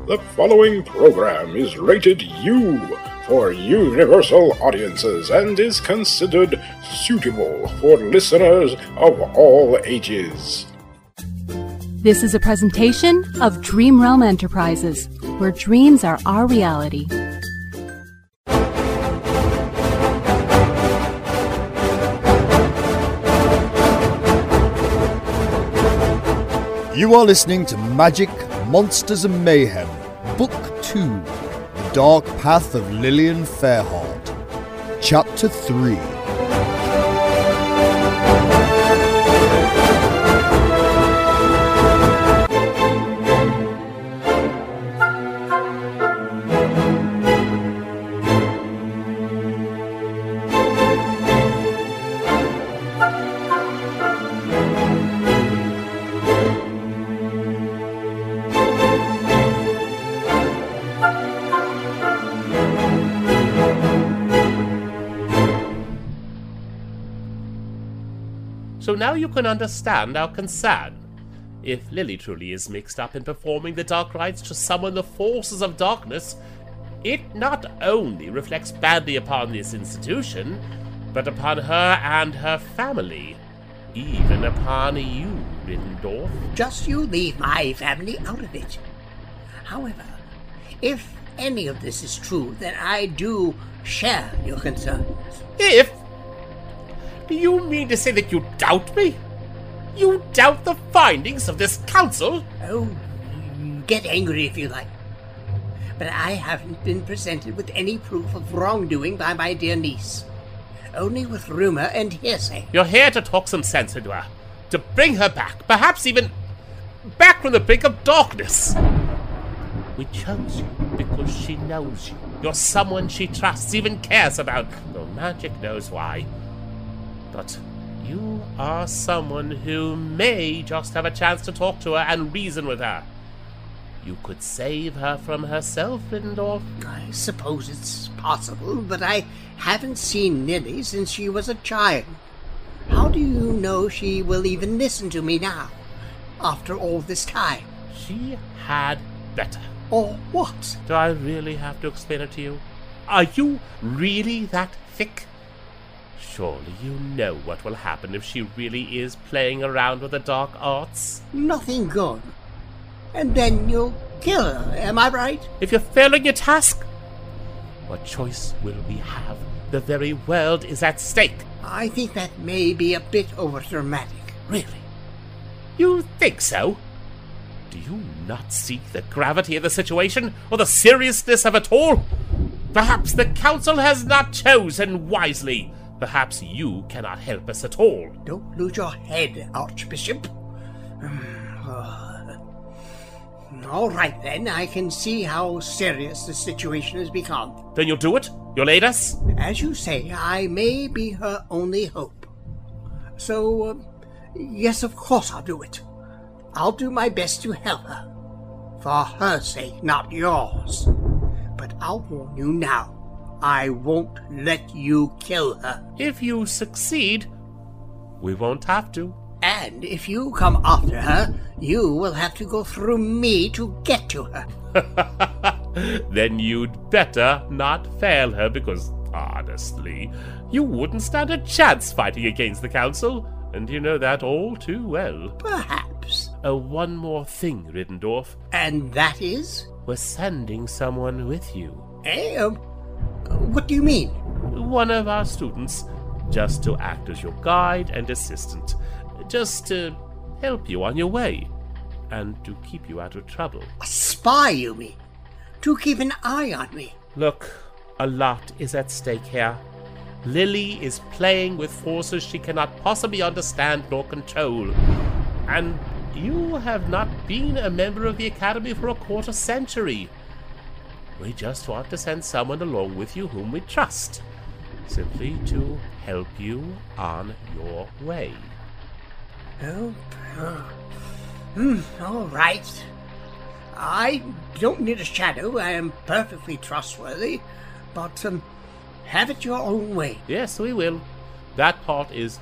The following program is rated U for universal audiences and is considered suitable for listeners of all ages. This is a presentation of Dream Realm Enterprises, where dreams are our reality. You are listening to Magic, Monsters and Mayhem, Book 2, The Dark Path of Lillian Fairheart, Chapter 3. So now you can understand our concern. If Lily truly is mixed up in performing the dark rites to summon the forces of darkness, it not only reflects badly upon this institution, but upon her and her family. Even upon you, Riddendorf. Just you leave my family out of it. However, if any of this is true, then I do share your concerns. If? Do you mean to say that you doubt me? You doubt the findings of this council? Oh, get angry if you like. But I haven't been presented with any proof of wrongdoing by my dear niece. Only with rumor and hearsay. You're here to talk some sense into her. To bring her back. Perhaps even back from the brink of darkness. We chose you because she knows you. You're someone she trusts, even cares about. Though magic knows why. But you are someone who may just have a chance to talk to her and reason with her. You could save her from herself, Riddendorf. I suppose it's possible, but I haven't seen Lily since she was a child. How do you know she will even listen to me now, after all this time? She had better. Or what? Do I really have to explain it to you? Are you really that thick? Surely you know what will happen if she really is playing around with the dark arts. Nothing good. And then you'll kill her, am I right? If you're failing your task, what choice will we have? The very world is at stake. I think that may be a bit overdramatic. Really? You think so? Do you not see the gravity of the situation, or the seriousness of it all? Perhaps the council has not chosen wisely. Perhaps you cannot help us at all. Don't lose your head, Archbishop. All right, then. I can see how serious the situation has become. Then you'll do it? You'll aid us? As you say, I may be her only hope. So, yes, of course I'll do it. I'll do my best to help her. For her sake, not yours. But I'll warn you now. I won't let you kill her. If you succeed, we won't have to. And if you come after her, you will have to go through me to get to her. Then you'd better not fail her, because, honestly, you wouldn't stand a chance fighting against the council, and you know that all too well. Perhaps. One more thing, Riddendorf. And that is? We're sending someone with you. What do you mean? One of our students, just to act as your guide and assistant. Just to help you on your way, and to keep you out of trouble. A spy, you mean? To keep an eye on me? Look, a lot is at stake here. Lily is playing with forces she cannot possibly understand nor control. And you have not been a member of the Academy for a quarter century. We just want to send someone along with you whom we trust, simply to help you on your way. All right. I don't need a shadow. I am perfectly trustworthy. But, have it your own way. Yes, we will. That part is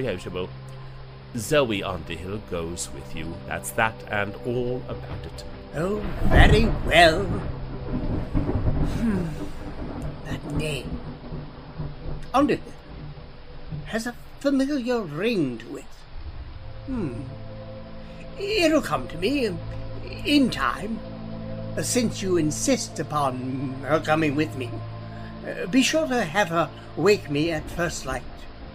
non-negotiable. Zoe Underhill goes with you. That's that and all about it. Oh, very well. That name. Underhill has a familiar ring to it. It'll come to me in time, since you insist upon her coming with me. Be sure to have her wake me at first light.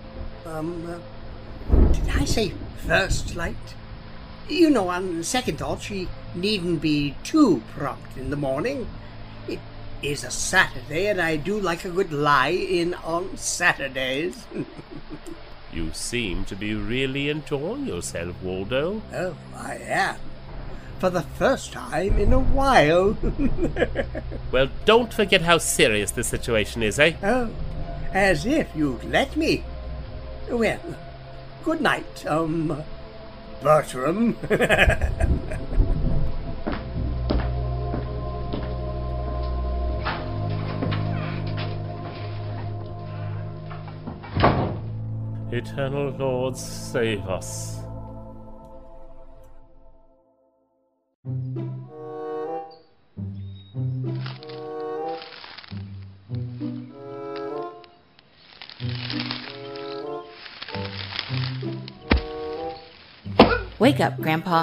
Did I say first light? You know, on second thought, she needn't be too prompt in the morning. It is a Saturday, and I do like a good lie-in on Saturdays. You seem to be really enjoying yourself, Waldo. Oh, I am. For the first time in a while. Well, don't forget how serious the situation is, eh? Oh, as if you'd let me. Well, good night, Bertram. Eternal Lord, save us. Wake up, Grandpa.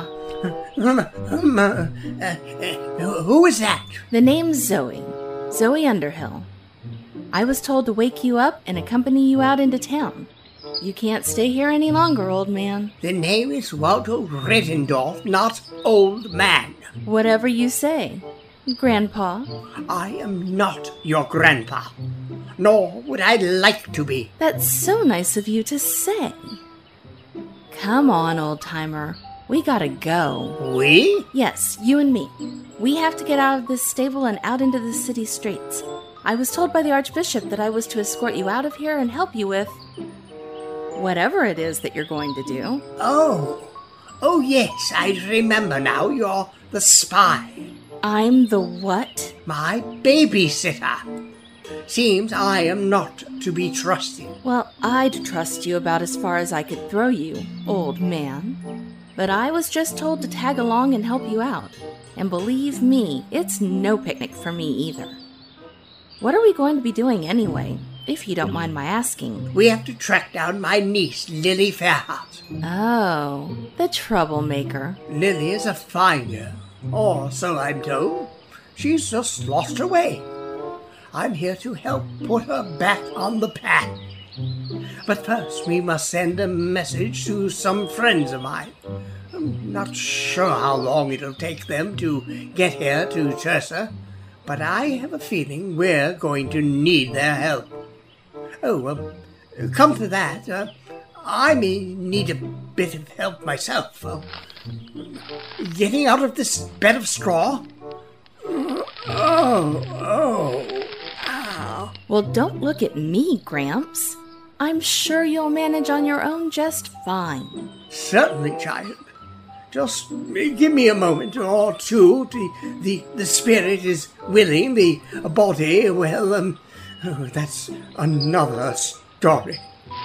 Who is that? The name's Zoe. Zoe Underhill. I was told to wake you up and accompany you out into town. You can't stay here any longer, old man. The name is Waldo Rittendorf, not old man. Whatever you say, Grandpa. I am not your grandpa, nor would I like to be. That's so nice of you to say. Come on, old-timer. We gotta go. We? Yes, you and me. We have to get out of this stable and out into the city streets. I was told by the Archbishop that I was to escort you out of here and help you with whatever it is that you're going to do. Oh yes, I remember now. You're the spy. I'm the what? My babysitter. Seems I am not to be trusted. Well, I'd trust you about as far as I could throw you, old man. But I was just told to tag along and help you out. And believe me, it's no picnic for me either. What are we going to be doing anyway, if you don't mind my asking? We have to track down my niece, Lily Fairheart. Oh, the troublemaker. Lily is a fine girl, or so I'm told. She's just lost her way. I'm here to help put her back on the path. But first we must send a message to some friends of mine. I'm not sure how long it'll take them to get here to Tersa, but I have a feeling we're going to need their help. Come to that, I may need a bit of help myself. Getting out of this bed of straw? Ow. Well, don't look at me, Gramps. I'm sure you'll manage on your own just fine. Certainly, child. Just give me a moment or two. The spirit is willing, the body, well, that's another story.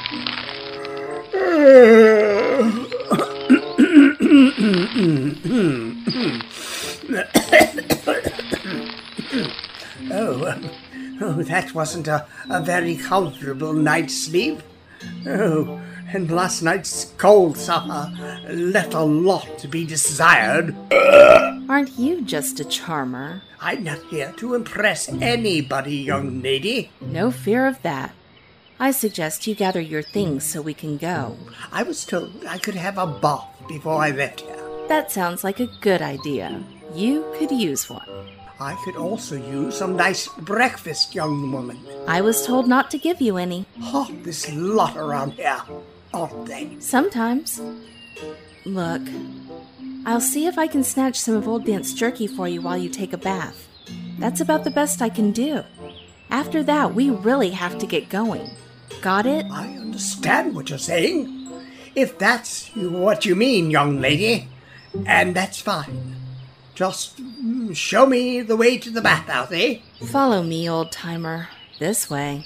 Oh, that wasn't a very comfortable night's sleep. Oh, and last night's cold supper left a lot to be desired. Aren't you just a charmer? I'm not here to impress anybody, young lady. No fear of that. I suggest you gather your things so we can go. I was told I could have a bath before I left here. That sounds like a good idea. You could use one. I could also use some nice breakfast, young woman. I was told not to give you any. Hot this lot around here, aren't they? Sometimes. Look, I'll see if I can snatch some of Old Dant's jerky for you while you take a bath. That's about the best I can do. After that, we really have to get going. Got it? I understand what you're saying. If that's what you mean, young lady, and that's fine. Just show me the way to the bathhouse, eh? Follow me, old-timer. This way.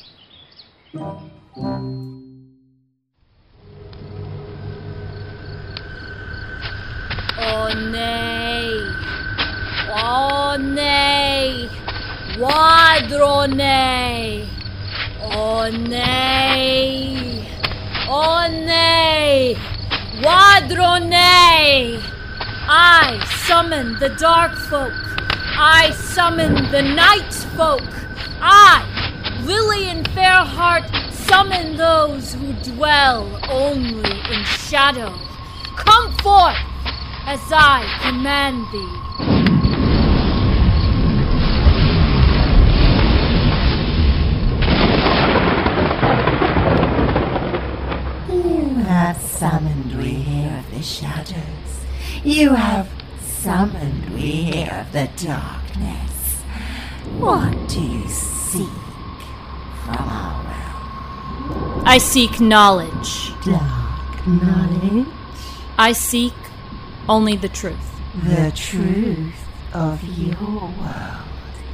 Åh nej! One, Wadrone. One, Wadrone. I summon the dark folk. I summon the night folk. I, Lillian Fairheart, summon those who dwell only in shadow. Come forth as I command thee. You have summoned we here of the shadows. You have summoned we here of the darkness. What do you seek from our realm? I seek knowledge. Dark knowledge? I seek only the truth. The truth of your world.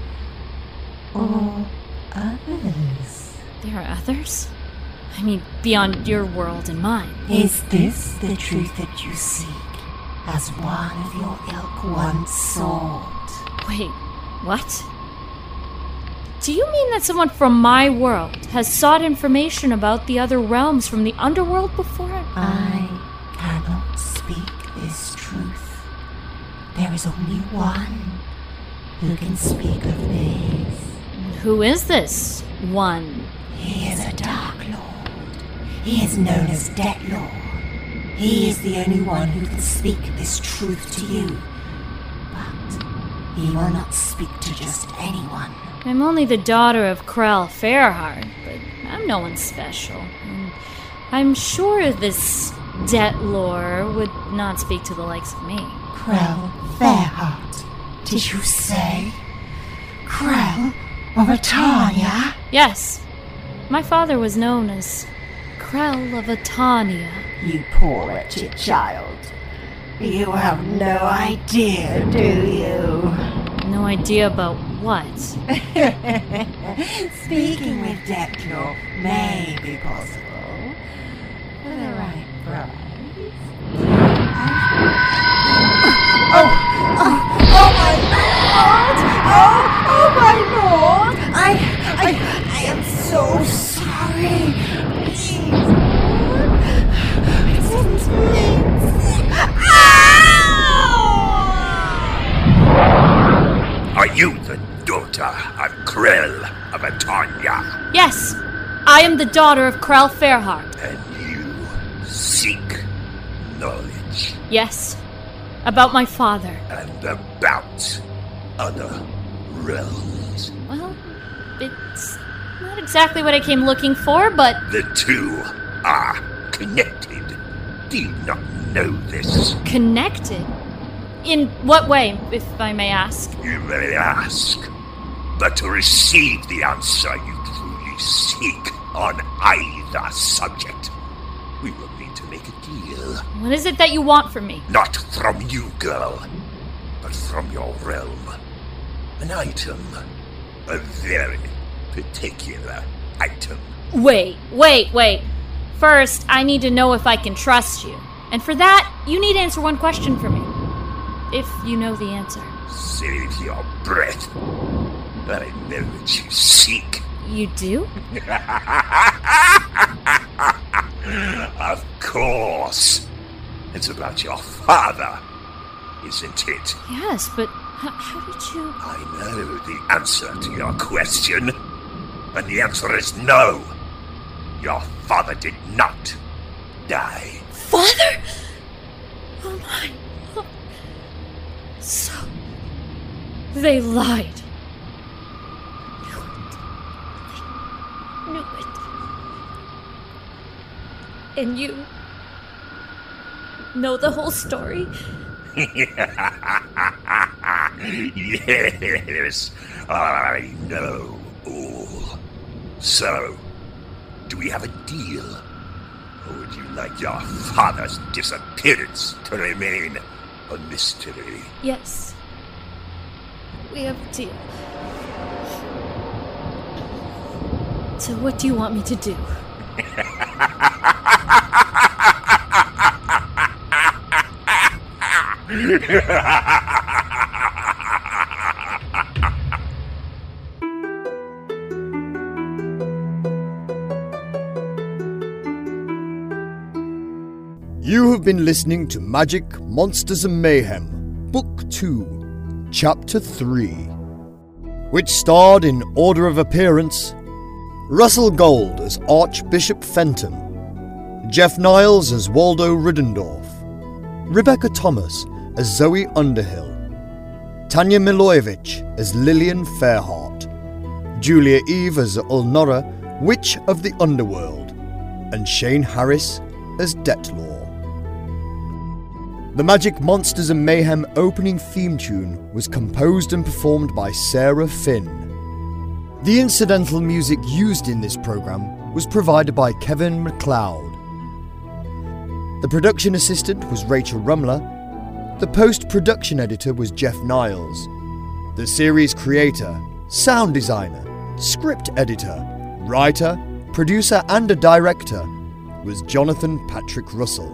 Or others? There are others? I mean, beyond your world and mine. Is this the truth that you seek, as one of your ilk once sought? Wait, what? Do you mean that someone from my world has sought information about the other realms from the underworld before? I cannot speak this truth. There is only one who can speak of this. Who is this one? He is a Dark Lord. He is known as Deathlord. He is the only one who can speak this truth to you. But he will not speak to just anyone. I'm only the daughter of Krell Fairheart, but I'm no one special. And I'm sure this Deathlord would not speak to the likes of me. Krell Fairheart, did you say? Krell of Atania? Yes. My father was known as Krell of Atania. You poor wretched child. You have no idea, do you? No idea about what? Speaking with Deathlord may be possible. For the right price. Oh my lord! Oh my lord! I am so sorry. Please, Lord. I didn't mean to. Are you the daughter of Krell of Atania? Yes, I am the daughter of Krell Fairheart. And you seek knowledge? Yes, about my father. And about other realms? Well, it's not exactly what I came looking for, but... The two are connected. Do you not know this? Connected? In what way, if I may ask? You may ask, but to receive the answer you truly seek on either subject, we will need to make a deal. What is it that you want from me? Not from you, girl, but from your realm. An item. A very particular item. Wait. First, I need to know if I can trust you. And for that, you need to answer one question for me. If you know the answer. Save your breath. I know what you seek. You do? Of course. It's about your father, isn't it? Yes, but how did you... I know the answer to your question. And the answer is no. Your father did not die. Father? Oh my... So... They lied. Knew it. And you... know the whole story? Yes, I know all. So, do we have a deal? Or would you like your father's disappearance to remain a mystery? Yes. We have a deal. So what do you want me to do? You have been listening to Magic, Monsters and Mayhem, Book 2, Chapter 3, which starred in order of appearance Russell Gold as Archbishop Fenton, Jeff Niles as Waldo Riddendorf, Rebecca Thomas as Zoe Underhill, Tanya Milojevic as Lillian Fairheart, Julia Eve as Ulnora, Witch of the Underworld, and Shane Harris as Dettlaw. The Magic, Monsters and Mayhem opening theme tune was composed and performed by Sarah Finn. The incidental music used in this program was provided by Kevin MacLeod. The production assistant was Rachel Rumler. The post-production editor was Jeff Niles. The series creator, sound designer, script editor, writer, producer and a director was Jonathan Patrick Russell.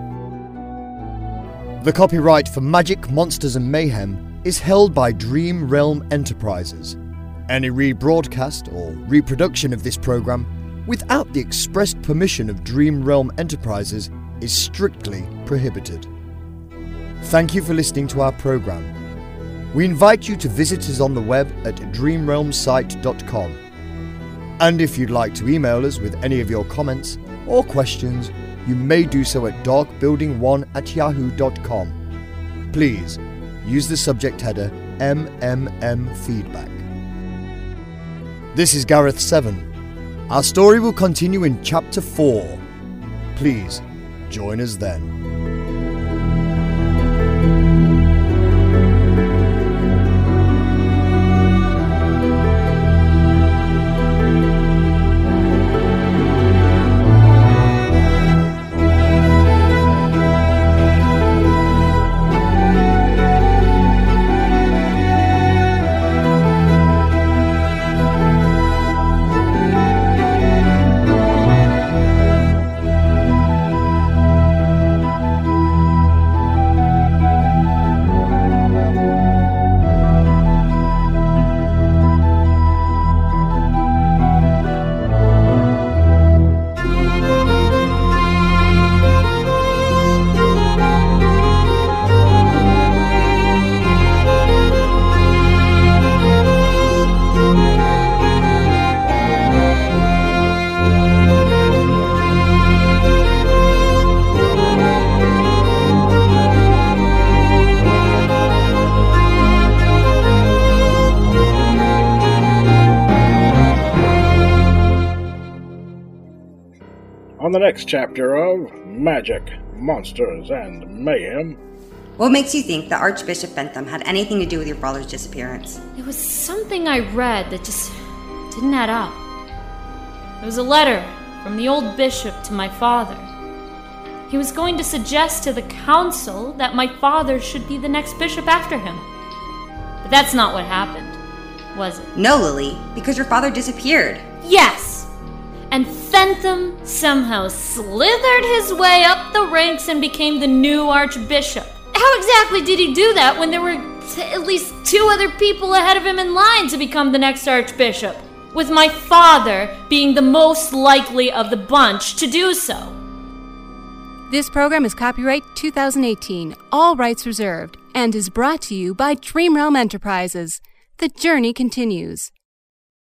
The copyright for Magic, Monsters and Mayhem is held by Dream Realm Enterprises. Any rebroadcast or reproduction of this program without the expressed permission of Dream Realm Enterprises is strictly prohibited. Thank you for listening to our program. We invite you to visit us on the web at dreamrealmsite.com. And if you'd like to email us with any of your comments or questions, you may do so at darkbuilding1@yahoo.com. Please use the subject header MMMFeedback. This is Gareth 7. Our story will continue in Chapter 4. Please join us then. On the next chapter of Magic, Monsters, and Mayhem. What makes you think that Archbishop Fenton had anything to do with your father's disappearance? It was something I read that just didn't add up. It was a letter from the old bishop to my father. He was going to suggest to the council that my father should be the next bishop after him. But that's not what happened, was it? No, Lily, because your father disappeared. Yes! And Fenton somehow slithered his way up the ranks and became the new archbishop. How exactly did he do that when there were at least 2 other people ahead of him in line to become the next archbishop? With my father being the most likely of the bunch to do so. This program is copyright 2018, all rights reserved, and is brought to you by Dream Realm Enterprises. The journey continues.